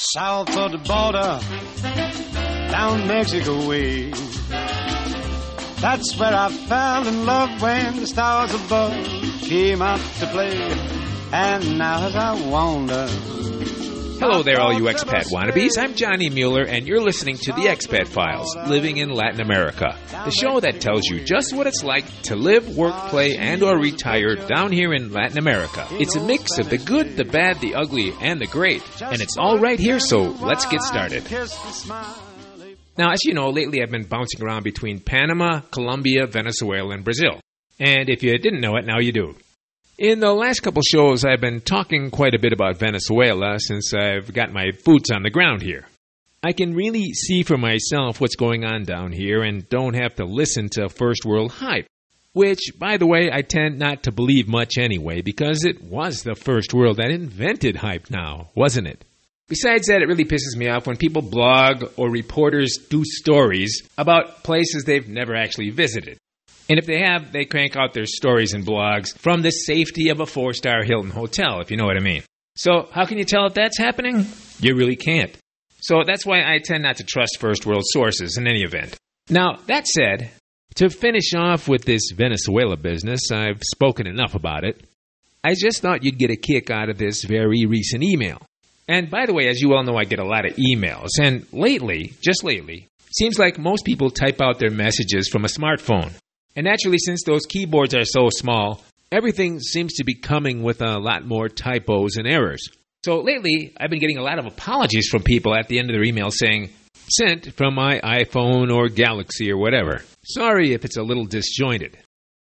south of the border, down Mexico way. That's where I fell in love when the stars above came out to play. And now as I wander... Hello there, all you expat wannabes. I'm Johnny Mueller, and you're listening to The Expat Files, Living in Latin America, the show that tells you just what it's like to live, work, play, and or retire down here in Latin America. It's a mix of the good, the bad, the ugly, and the great, and it's all right here, so let's get started. Now, as you know, lately I've been bouncing around between Panama, Colombia, Venezuela, and Brazil. And if you didn't know it, now you do. In the last couple shows, I've been talking quite a bit about Venezuela since I've got my boots on the ground here. I can really see for myself what's going on down here and don't have to listen to first world hype. Which, by the way, I tend not to believe much anyway, because it was the first world that invented hype now, wasn't it? Besides that, it really pisses me off when people blog or reporters do stories about places they've never actually visited. And if they have, they crank out their stories and blogs from the safety of a 4-star Hilton hotel, if you know what I mean. So how can you tell if that's happening? You really can't. So that's why I tend not to trust first world sources in any event. Now, that said, to finish off with this Venezuela business, I've spoken enough about it. I just thought you'd get a kick out of this very recent email. And by the way, as you all know, I get a lot of emails. And lately, just lately, it seems like most people type out their messages from a smartphone. And naturally, since those keyboards are so small, everything seems to be coming with a lot more typos and errors. So lately, I've been getting a lot of apologies from people at the end of their email saying, sent from my iPhone or Galaxy or whatever. Sorry if it's a little disjointed.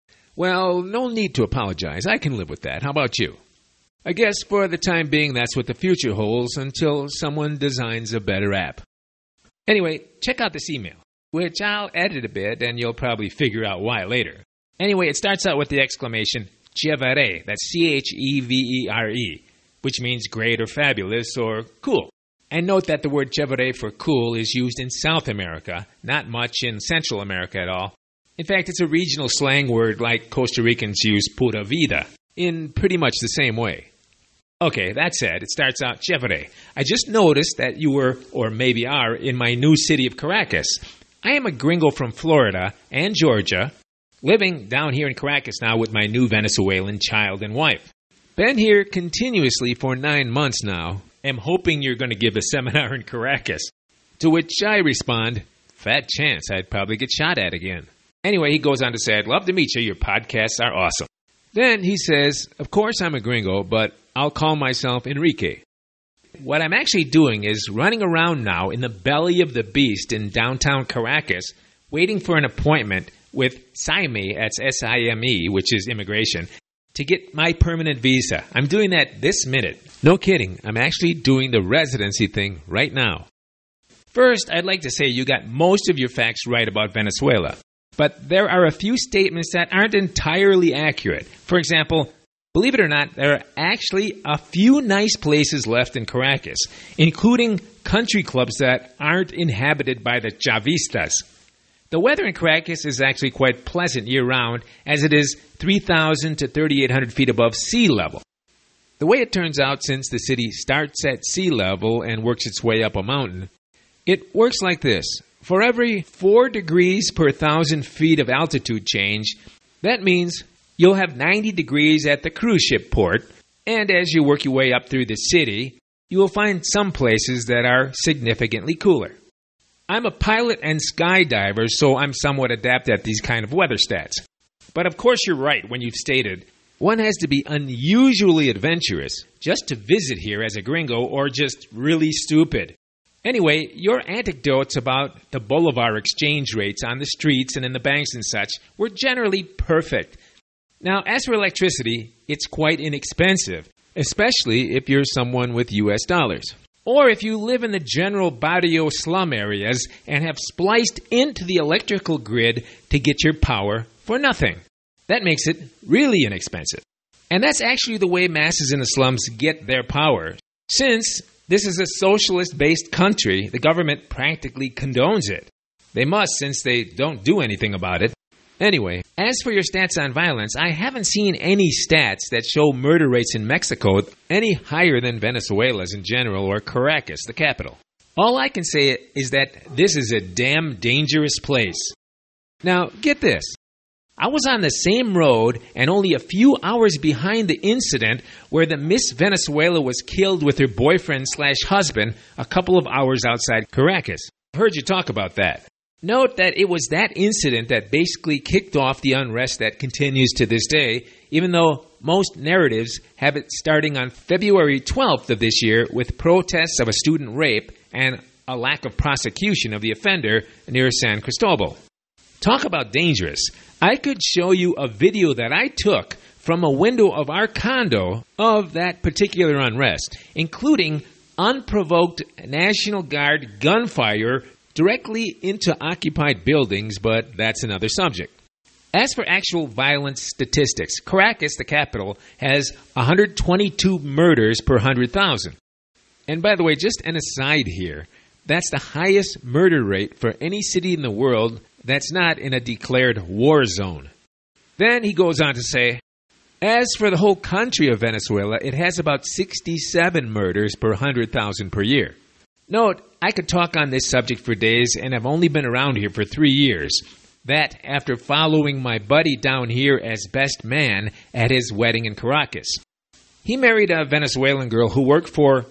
Well, no need to apologize. I can live with that. How about you? I guess for the time being, that's what the future holds until someone designs a better app. Anyway, check out this email, which I'll edit a bit, and you'll probably figure out why later. Anyway, it starts out with the exclamation, chévere, that's C-H-E-V-E-R-E, which means great or fabulous or cool. And note that the word chévere for cool is used in South America, not much in Central America at all. In fact, it's a regional slang word like Costa Ricans use pura vida, in pretty much the same way. Okay, that said, it starts out, chévere. I just noticed that you were, or maybe are, in my new city of Caracas. I am a gringo from Florida and Georgia, living down here in Caracas now with my new Venezuelan child and wife. Been here continuously for 9 months now. Am hoping you're going to give a seminar in Caracas. To which I respond, fat chance I'd probably get shot at again. Anyway, he goes on to say, I'd love to meet you. Your podcasts are awesome. Then he says, of course I'm a gringo, but I'll call myself Enrique. What I'm actually doing is running around now in the belly of the beast in downtown Caracas, waiting for an appointment with SIME, that's S-I-M-E, which is immigration, to get my permanent visa. I'm doing that this minute. No kidding, I'm actually doing the residency thing right now. First, I'd like to say you got most of your facts right about Venezuela. But there are a few statements that aren't entirely accurate. For example, believe it or not, there are actually a few nice places left in Caracas, including country clubs that aren't inhabited by the Chavistas. The weather in Caracas is actually quite pleasant year-round, as it is 3,000 to 3,800 feet above sea level. The way it turns out, since the city starts at sea level and works its way up a mountain, it works like this. For every 4 degrees per 1,000 feet of altitude change, that means you'll have 90 degrees at the cruise ship port, and as you work your way up through the city, you will find some places that are significantly cooler. I'm a pilot and skydiver, so I'm somewhat adept at these kind of weather stats. But of course you're right when you've stated, one has to be unusually adventurous just to visit here as a gringo or just really stupid. Anyway, your anecdotes about the Bolivar exchange rates on the streets and in the banks and such were generally perfect. Now, as for electricity, it's quite inexpensive, especially if you're someone with U.S. dollars. Or if you live in the general barrio slum areas and have spliced into the electrical grid to get your power for nothing. That makes it really inexpensive. And that's actually the way masses in the slums get their power. Since this is a socialist-based country, the government practically condones it. They must, since they don't do anything about it. Anyway, as for your stats on violence, I haven't seen any stats that show murder rates in Mexico any higher than Venezuela's in general or Caracas, the capital. All I can say is that this is a damn dangerous place. Now, get this. I was on the same road and only a few hours behind the incident where the Miss Venezuela was killed with her boyfriend/husband a couple of hours outside Caracas. I heard you talk about that. Note that it was that incident that basically kicked off the unrest that continues to this day, even though most narratives have it starting on February 12th of this year with protests of a student rape and a lack of prosecution of the offender near San Cristobal. Talk about dangerous. I could show you a video that I took from a window of our condo of that particular unrest, including unprovoked National Guard gunfire directly into occupied buildings, but that's another subject. As for actual violence statistics, Caracas, the capital, has 122 murders per 100,000. And by the way, just an aside here, that's the highest murder rate for any city in the world that's not in a declared war zone. Then he goes on to say, as for the whole country of Venezuela, it has about 67 murders per 100,000 per year. Note, I could talk on this subject for days, and I've only been around here for 3 years. That after following my buddy down here as best man at his wedding in Caracas. He married a Venezuelan girl who worked for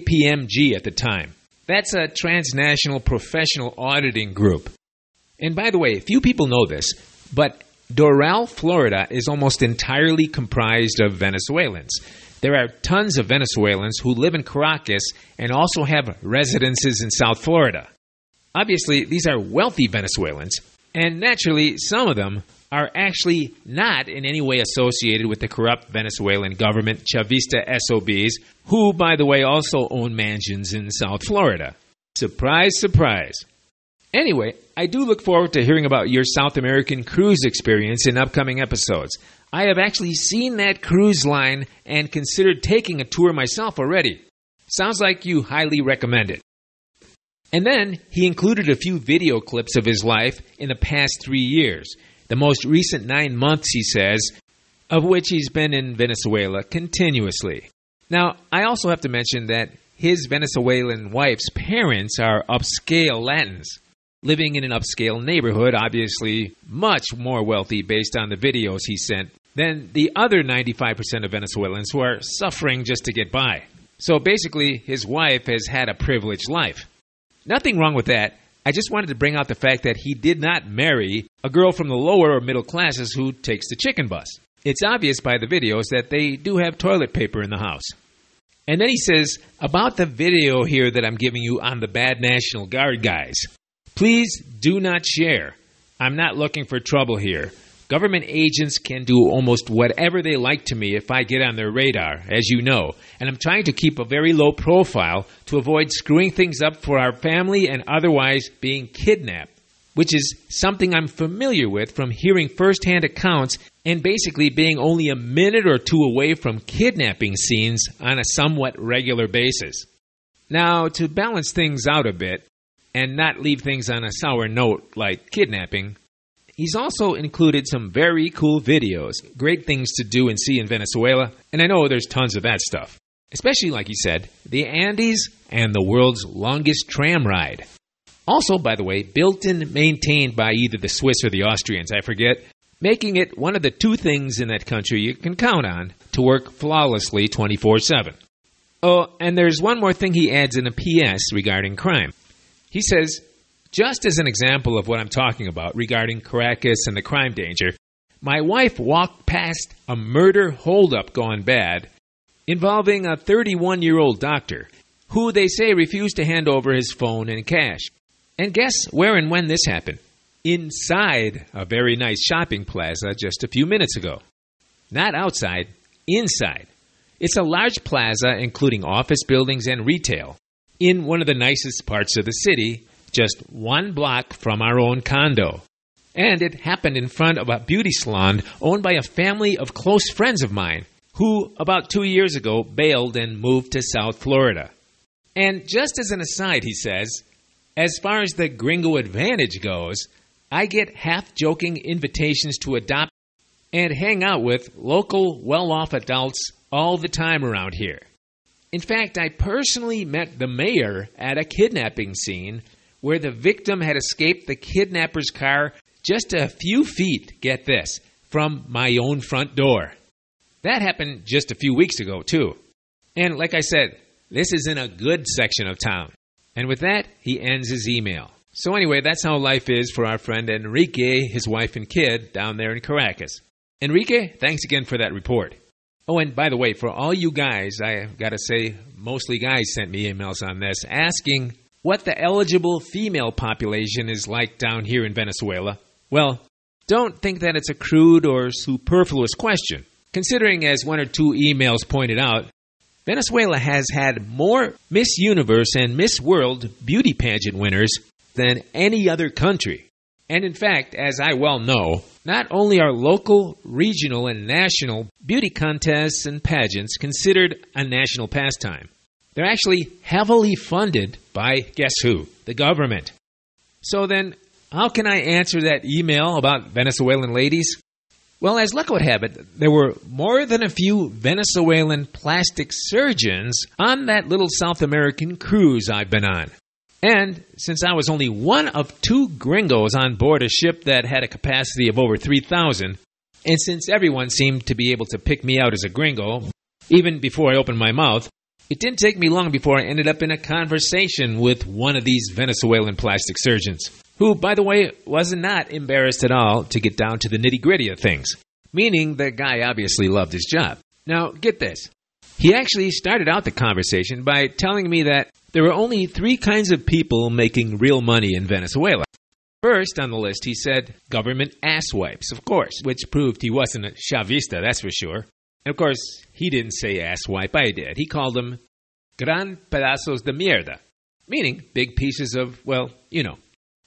KPMG at the time. That's a transnational professional auditing group. And by the way, few people know this, but Doral, Florida is almost entirely comprised of Venezuelans. There are tons of Venezuelans who live in Caracas and also have residences in South Florida. Obviously, these are wealthy Venezuelans, and naturally, some of them are actually not in any way associated with the corrupt Venezuelan government Chavista SOBs, who, by the way, also own mansions in South Florida. Surprise, surprise. Anyway, I do look forward to hearing about your South American cruise experience in upcoming episodes. I have actually seen that cruise line and considered taking a tour myself already. Sounds like you highly recommend it. And then he included a few video clips of his life in the past 3 years. The most recent 9 months, he says, of which he's been in Venezuela continuously. Now, I also have to mention that his Venezuelan wife's parents are upscale Latins, living in an upscale neighborhood, obviously much more wealthy based on the videos he sent than the other 95% of Venezuelans who are suffering just to get by. So basically, his wife has had a privileged life. Nothing wrong with that. I just wanted to bring out the fact that he did not marry a girl from the lower or middle classes who takes the chicken bus. It's obvious by the videos that they do have toilet paper in the house. And then he says, about the video here that I'm giving you on the bad National Guard guys, please do not share. I'm not looking for trouble here. Government agents can do almost whatever they like to me if I get on their radar, as you know, and I'm trying to keep a very low profile to avoid screwing things up for our family and otherwise being kidnapped, which is something I'm familiar with from hearing firsthand accounts and basically being only a minute or two away from kidnapping scenes on a somewhat regular basis. Now, to balance things out a bit, and not leave things on a sour note like kidnapping, he's also included some very cool videos, great things to do and see in Venezuela, and I know there's tons of that stuff. Especially, like he said, the Andes and the world's longest tram ride. Also, by the way, built and maintained by either the Swiss or the Austrians, I forget, making it one of the two things in that country you can count on to work flawlessly 24/7. Oh, and there's one more thing he adds in a PS regarding crime. He says, just as an example of what I'm talking about regarding Caracas and the crime danger, my wife walked past a murder holdup gone bad involving a 31-year-old doctor who they say refused to hand over his phone and cash. And guess where and when this happened? Inside a very nice shopping plaza just a few minutes ago. Not outside, inside. It's a large plaza including office buildings and retail in one of the nicest parts of the city, just 1 block from our own condo. And it happened in front of a beauty salon owned by a family of close friends of mine who, about 2 years ago, bailed and moved to South Florida. And just as an aside, he says, as far as the gringo advantage goes, I get half-joking invitations to adopt and hang out with local, well-off adults all the time around here. In fact, I personally met the mayor at a kidnapping scene where the victim had escaped the kidnapper's car just a few feet, get this, from my own front door. That happened just a few weeks ago, too. And like I said, this is in a good section of town. And with that, he ends his email. So anyway, that's how life is for our friend Enrique, his wife and kid down there in Caracas. Enrique, thanks again for that report. Oh, and by the way, for all you guys, I got to say, mostly guys sent me emails on this, asking what the eligible female population is like down here in Venezuela. Well, don't think that it's a crude or superfluous question, considering, as one or two emails pointed out, Venezuela has had more Miss Universe and Miss World beauty pageant winners than any other country. And in fact, as I well know, not only are local, regional, and national beauty contests and pageants considered a national pastime, they're actually heavily funded by, guess who? The government. So then, how can I answer that email about Venezuelan ladies? Well, as luck would have it, there were more than a few Venezuelan plastic surgeons on that little South American cruise I've been on. And since I was only one of 2 gringos on board a ship that had a capacity of over 3,000, and since everyone seemed to be able to pick me out as a gringo, even before I opened my mouth, it didn't take me long before I ended up in a conversation with one of these Venezuelan plastic surgeons, who, by the way, was not embarrassed at all to get down to the nitty-gritty of things, meaning the guy obviously loved his job. Now, get this. He actually started out the conversation by telling me that there were only 3 kinds of people making real money in Venezuela. First on the list, he said government asswipes, of course, which proved he wasn't a Chavista, that's for sure. And of course, he didn't say asswipe, I did. He called them gran pedazos de mierda, meaning big pieces of, well, you know.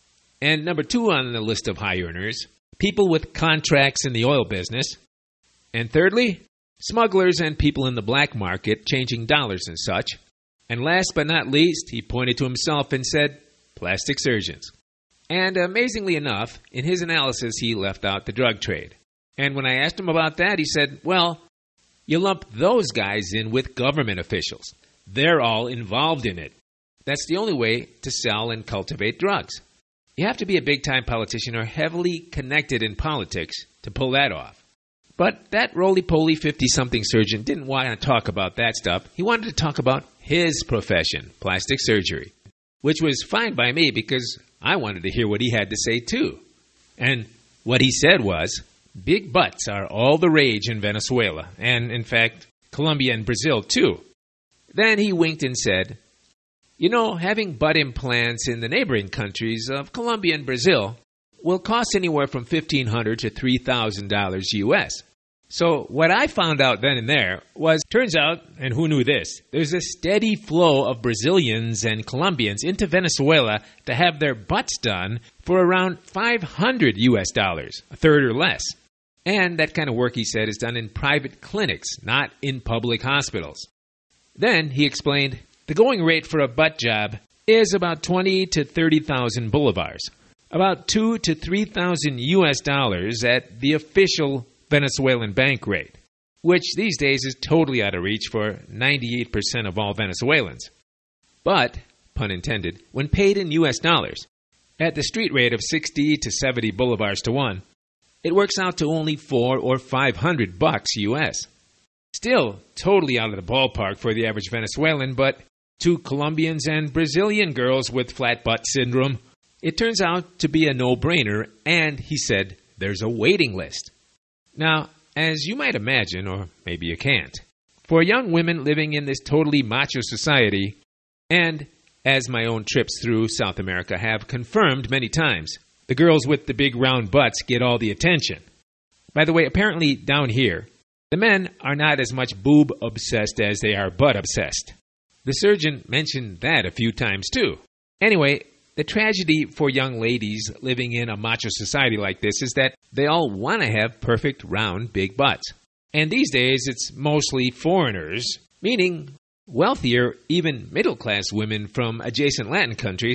And number 2 on the list of high earners, people with contracts in the oil business. And thirdly, smugglers and people in the black market changing dollars and such. And last but not least, he pointed to himself and said, plastic surgeons. And amazingly enough, in his analysis, he left out the drug trade. And when I asked him about that, he said, well, you lump those guys in with government officials. They're all involved in it. That's the only way to sell and cultivate drugs. You have to be a big-time politician or heavily connected in politics to pull that off. But that roly-poly 50-something surgeon didn't want to talk about that stuff. He wanted to talk about his profession, plastic surgery, which was fine by me because I wanted to hear what he had to say too. And what he said was, big butts are all the rage in Venezuela, and in fact, Colombia and Brazil too. Then he winked and said, you know, having butt implants in the neighboring countries of Colombia and Brazil will cost anywhere from $1,500 to $3,000 US. So what I found out then and there was, turns out, and who knew this, there's a steady flow of Brazilians and Colombians into Venezuela to have their butts done for around $500 US, a third or less. And that kind of work, he said, is done in private clinics, not in public hospitals. Then he explained, the going rate for a butt job is about 20 to 30,000 bolivars, about 2 to 3,000 US dollars at the official Venezuelan bank rate, which these days is totally out of reach for 98% of all Venezuelans. But, pun intended, when paid in US dollars, at the street rate of 60 to 70 bolivars to 1, it works out to only $400 or $500 US. Still totally out of the ballpark for the average Venezuelan, but to Colombians and Brazilian girls with flat butt syndrome, it turns out to be a no-brainer, and he said there's a waiting list. Now, as you might imagine, or maybe you can't, for young women living in this totally macho society, and as my own trips through South America have confirmed many times, the girls with the big round butts get all the attention. By the way, apparently down here, the men are not as much boob-obsessed as they are butt-obsessed. The surgeon mentioned that a few times too. Anyway, the tragedy for young ladies living in a macho society like this is that they all want to have perfect, round, big butts. And these days, it's mostly foreigners, meaning wealthier, even middle-class women from adjacent Latin countries,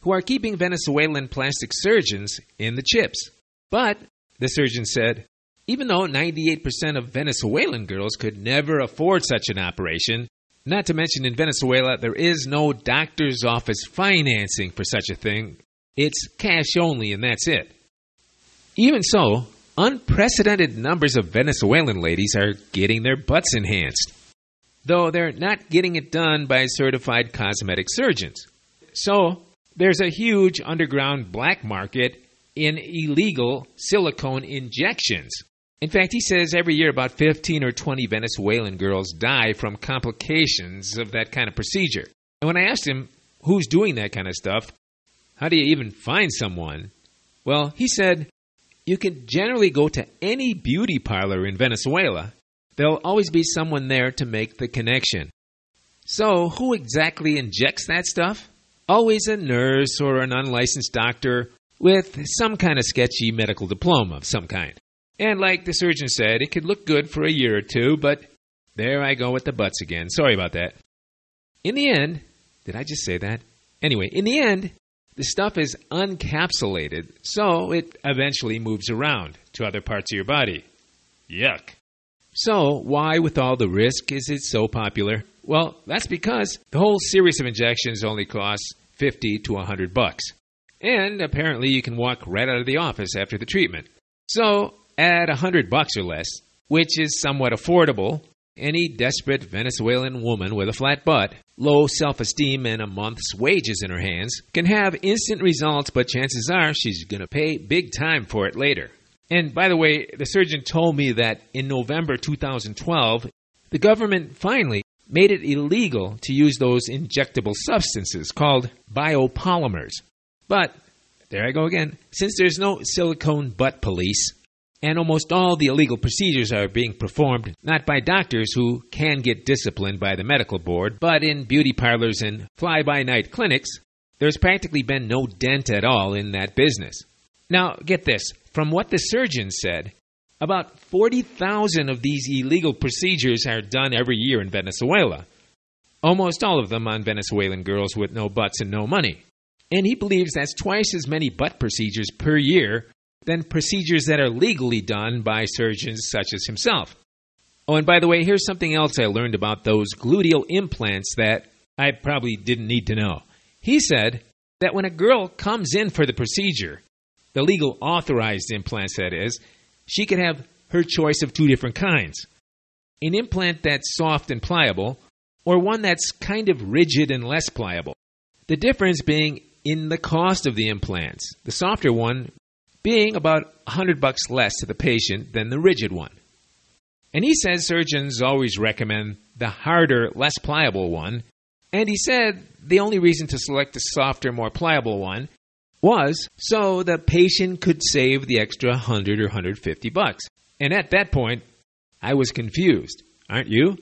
who are keeping Venezuelan plastic surgeons in the chips. But, the surgeon said, even though 98% of Venezuelan girls could never afford such an operation, not to mention in Venezuela there is no doctor's office financing for such a thing. It's cash only and that's it. Even so, unprecedented numbers of Venezuelan ladies are getting their butts enhanced, though they're not getting it done by certified cosmetic surgeons. So, there's a huge underground black market in illegal silicone injections. In fact, he says every year about 15 or 20 Venezuelan girls die from complications of that kind of procedure. And when I asked him who's doing that kind of stuff, how do you even find someone? Well, he said, you can generally go to any beauty parlor in Venezuela. There'll always be someone there to make the connection. So, who exactly injects that stuff? Always a nurse or an unlicensed doctor with some kind of sketchy medical diploma of some kind. And like the surgeon said, it could look good for a year or two, but there I go with the butts again. Sorry about that. In the end, did I just say that? Anyway, in the end, the stuff is uncapsulated, so it eventually moves around to other parts of your body. Yuck. So, why, with all the risk, is it so popular? Well, that's because the whole series of injections only costs $50 to $100. And apparently you can walk right out of the office after the treatment. So, at $100 or less, which is somewhat affordable, any desperate Venezuelan woman with a flat butt, low self-esteem, and a month's wages in her hands can have instant results, but chances are she's going to pay big time for it later. And by the way, the surgeon told me that in November 2012, the government finally made it illegal to use those injectable substances called biopolymers. But, there I go again, since there's no silicone butt police, and almost all the illegal procedures are being performed not by doctors who can get disciplined by the medical board, but in beauty parlors and fly-by-night clinics, there's practically been no dent at all in that business. Now, get this. From what the surgeon said, about 40,000 of these illegal procedures are done every year in Venezuela. Almost all of them on Venezuelan girls with no butts and no money. And he believes that's twice as many butt procedures per year than procedures that are legally done by surgeons such as himself. Oh, and by the way, here's something else I learned about those gluteal implants that I probably didn't need to know. He said that when a girl comes in for the procedure, the legal authorized implants that is, she could have her choice of two different kinds. An implant that's soft and pliable, or one that's kind of rigid and less pliable. The difference being in the cost of the implants, the softer one being about $100 less to the patient than the rigid one. And he says surgeons always recommend the harder, less pliable one, and he said the only reason to select the softer, more pliable one was so the patient could save the extra $100 or $150. And at that point, I was confused. Aren't you?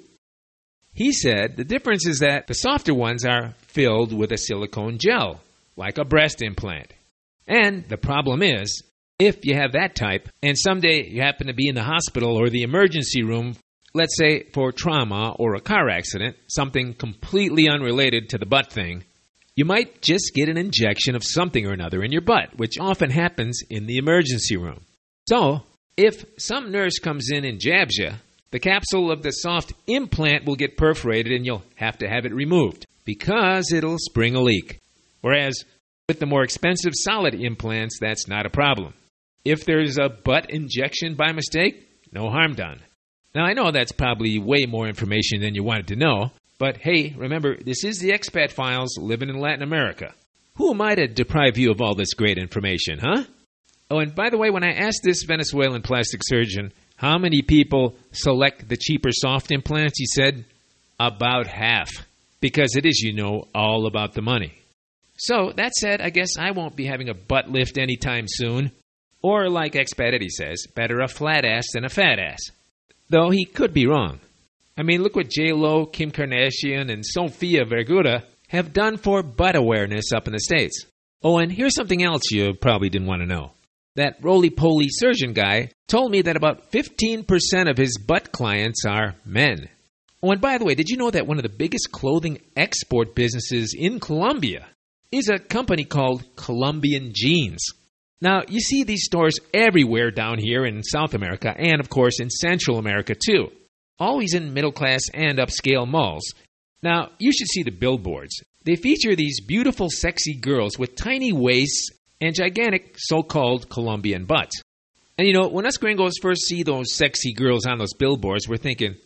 He said the difference is that the softer ones are filled with a silicone gel, like a breast implant. And the problem is, if you have that type, and someday you happen to be in the hospital or the emergency room, let's say for trauma or a car accident, something completely unrelated to the butt thing, you might just get an injection of something or another in your butt, which often happens in the emergency room. So, if some nurse comes in and jabs you, the capsule of the soft implant will get perforated and you'll have to have it removed because it'll spring a leak. Whereas with the more expensive solid implants, that's not a problem. If there's a butt injection by mistake, no harm done. Now, I know that's probably way more information than you wanted to know, but hey, remember, this is the Expat Files living in Latin America. Who am I to deprive you of all this great information, huh? Oh, and by the way, when I asked this Venezuelan plastic surgeon how many people select the cheaper soft implants, he said, about half. Because it is, you know, all about the money. So, that said, I guess I won't be having a butt lift anytime soon. Or, like Expat Eddie says, better a flat ass than a fat ass. Though he could be wrong. I mean, look what J-Lo, Kim Kardashian, and Sofia Vergara have done for butt awareness up in the States. Oh, and here's something else you probably didn't want to know. That roly-poly surgeon guy told me that about 15% of his butt clients are men. Oh, and by the way, did you know that one of the biggest clothing export businesses in Colombia is a company called Colombian Jeans. Now, you see these stores everywhere down here in South America and, of course, in Central America, too. Always in middle-class and upscale malls. Now, you should see the billboards. They feature these beautiful, sexy girls with tiny waists and gigantic so-called Colombian butts. And when us gringos first see those sexy girls on those billboards, we're thinking,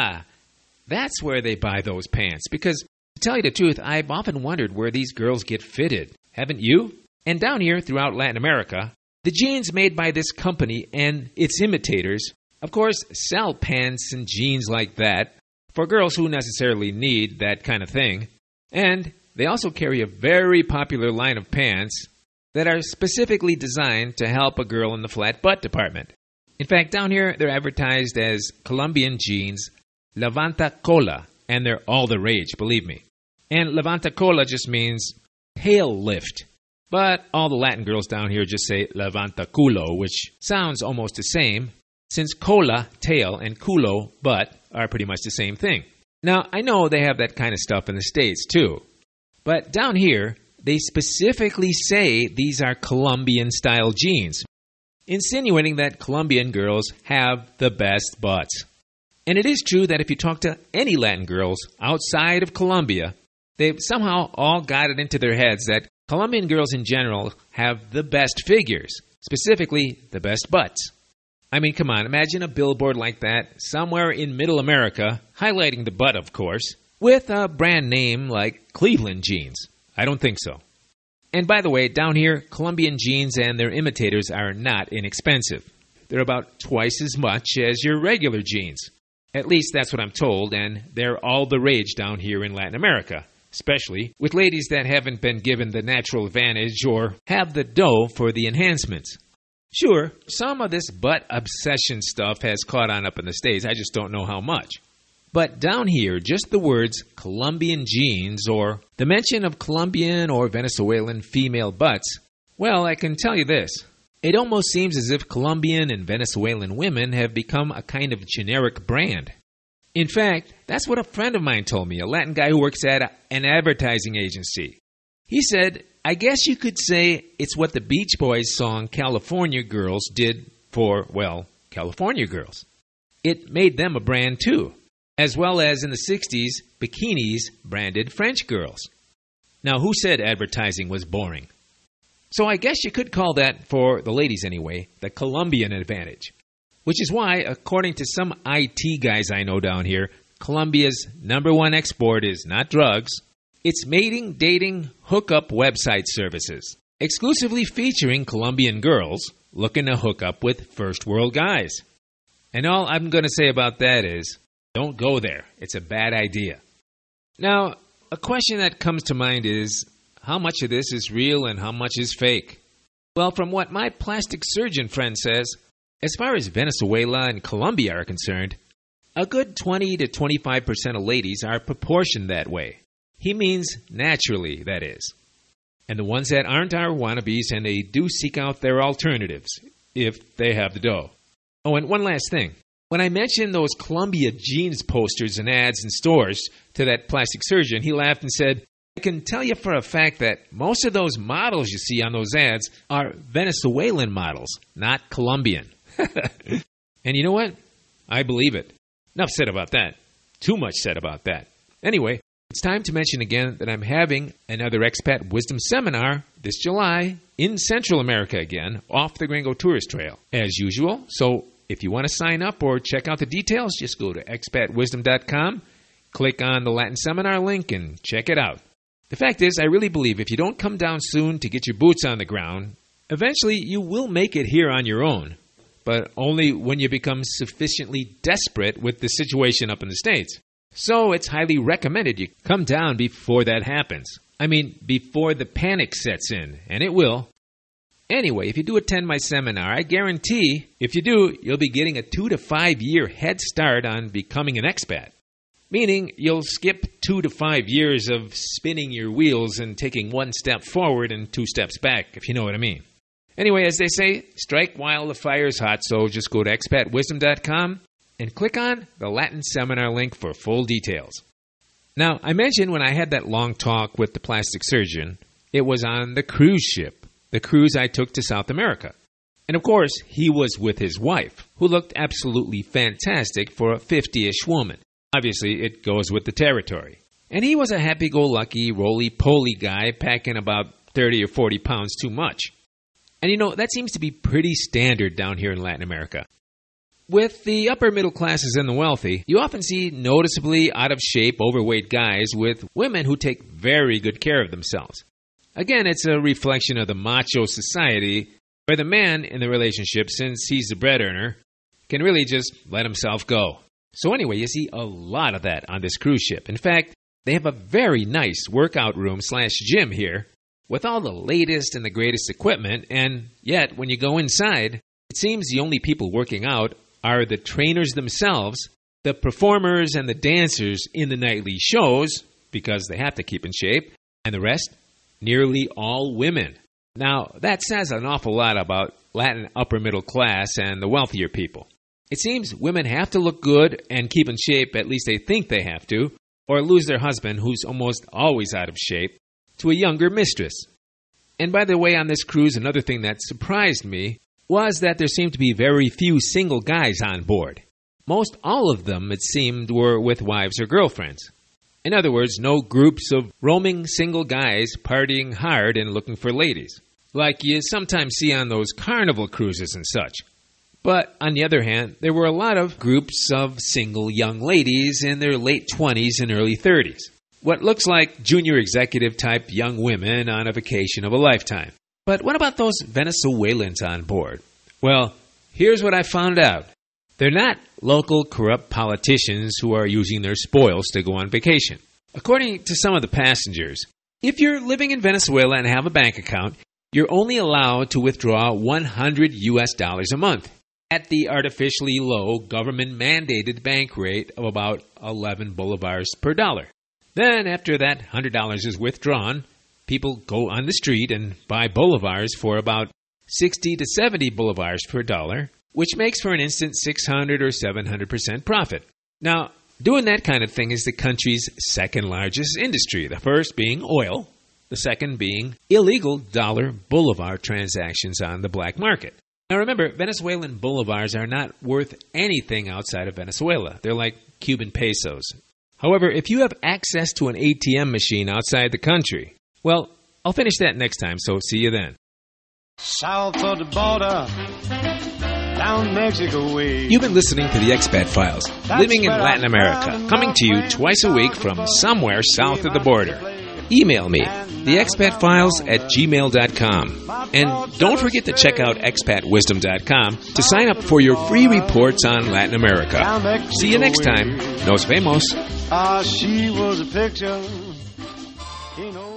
that's where they buy those pants. Because, to tell you the truth, I've often wondered where these girls get fitted. Haven't you? And down here throughout Latin America, the jeans made by this company and its imitators, of course, sell pants and jeans like that for girls who necessarily need that kind of thing. And they also carry a very popular line of pants that are specifically designed to help a girl in the flat butt department. In fact, down here, they're advertised as Colombian Jeans Levanta Cola, and they're all the rage, believe me. And Levanta Cola just means tail lift. But all the Latin girls down here just say Levanta Culo, which sounds almost the same, since cola, tail, and culo, butt, are pretty much the same thing. Now, I know they have that kind of stuff in the States, too. But down here, they specifically say these are Colombian-style jeans, insinuating that Colombian girls have the best butts. And it is true that if you talk to any Latin girls outside of Colombia, they've somehow all got it into their heads that Colombian girls in general have the best figures, specifically the best butts. I mean, come on, imagine a billboard like that somewhere in Middle America, highlighting the butt, of course, with a brand name like Cleveland Jeans. I don't think so. And by the way, down here, Colombian jeans and their imitators are not inexpensive. They're about twice as much as your regular jeans. At least that's what I'm told, and they're all the rage down here in Latin America, especially with ladies that haven't been given the natural advantage or have the dough for the enhancements. Sure, some of this butt obsession stuff has caught on up in the States. I just don't know how much. But down here, just the words Colombian jeans or the mention of Colombian or Venezuelan female butts, well, I can tell you this. It almost seems as if Colombian and Venezuelan women have become a kind of generic brand. In fact, that's what a friend of mine told me, a Latin guy who works at an advertising agency. He said, I guess you could say it's what the Beach Boys song California Girls did for, well, California girls. It made them a brand too, as well as in the 60s, bikinis branded French girls. Now, who said advertising was boring? So I guess you could call that, for the ladies anyway, the Colombian advantage. Which is why, according to some IT guys I know down here, Colombia's #1 export is not drugs. It's mating, dating, hookup website services, exclusively featuring Colombian girls looking to hook up with first world guys. And all I'm going to say about that is, don't go there. It's a bad idea. Now, a question that comes to mind is, how much of this is real and how much is fake? Well, from what my plastic surgeon friend says, as far as Venezuela and Colombia are concerned, a good 20 to 25% of ladies are proportioned that way. He means naturally, that is. And the ones that aren't are wannabes, and they do seek out their alternatives, if they have the dough. Oh, and one last thing. When I mentioned those Columbia jeans posters and ads in stores to that plastic surgeon, he laughed and said, I can tell you for a fact that most of those models you see on those ads are Venezuelan models, not Colombian. And you know what? I believe it. Enough said about that. Too much said about that. Anyway, it's time to mention again that I'm having another Expat Wisdom Seminar this July in Central America again, off the Gringo Tourist Trail, as usual. So if you want to sign up or check out the details, just go to expatwisdom.com, click on the Latin Seminar link, and check it out. The fact is, I really believe if you don't come down soon to get your boots on the ground, eventually you will make it here on your own, but only when you become sufficiently desperate with the situation up in the States. So it's highly recommended you come down before that happens. I mean, before the panic sets in, and it will. Anyway, if you do attend my seminar, I guarantee if you do, you'll be getting a 2 to 5 year head start on becoming an expat. Meaning you'll skip 2 to 5 years of spinning your wheels and taking 1 step forward and 2 steps back, if you know what I mean. Anyway, as they say, strike while the fire's hot, so just go to expatwisdom.com and click on the Latin Seminar link for full details. Now, I mentioned when I had that long talk with the plastic surgeon, It was on the cruise ship, the cruise I took to South America. And of course, he was with his wife, who looked absolutely fantastic for a 50-ish woman. Obviously, it goes with the territory. And he was a happy-go-lucky, roly-poly guy packing about 30 or 40 pounds too much. And that seems to be pretty standard down here in Latin America. With the upper middle classes and the wealthy, you often see noticeably out-of-shape, overweight guys with women who take very good care of themselves. Again, it's a reflection of the macho society where the man in the relationship, since he's the bread earner, can really just let himself go. So anyway, you see a lot of that on this cruise ship. In fact, they have a very nice workout room / gym here with all the latest and the greatest equipment, and yet when you go inside, it seems the only people working out are the trainers themselves, the performers and the dancers in the nightly shows, because they have to keep in shape, and the rest, nearly all women. Now, that says an awful lot about Latin upper middle class and the wealthier people. It seems women have to look good and keep in shape, at least they think they have to, or lose their husband, who's almost always out of shape, to a younger mistress. And by the way, on this cruise, another thing that surprised me was that there seemed to be very few single guys on board. Most all of them, it seemed, were with wives or girlfriends. In other words, no groups of roaming single guys partying hard and looking for ladies, like you sometimes see on those carnival cruises and such. But on the other hand, there were a lot of groups of single young ladies in their late 20s and early 30s. What looks like junior executive type young women on a vacation of a lifetime. But what about those Venezuelans on board? Well, here's what I found out. They're not local corrupt politicians who are using their spoils to go on vacation. According to some of the passengers, if you're living in Venezuela and have a bank account, you're only allowed to withdraw $100 a month at the artificially low government-mandated bank rate of about 11 bolivars per dollar. Then, after that $100 is withdrawn, people go on the street and buy bolivars for about 60 to 70 bolivars per dollar, which makes for an instant 600 or 700% profit. Now, doing that kind of thing is the country's second largest industry, the first being oil, the second being illegal dollar bolivar transactions on the black market. Now remember, Venezuelan bolivars are not worth anything outside of Venezuela. They're like Cuban pesos. However, if you have access to an ATM machine outside the country, well, I'll finish that next time, so see you then. South of the border, down Mexico way. You've been listening to the Expat Files, living in Latin America, coming to you twice a week from somewhere south of the border. Email me, theexpatfiles@gmail.com. And don't forget to check out expatwisdom.com to sign up for your free reports on Latin America. See you next time. Nos vemos. She was a picture.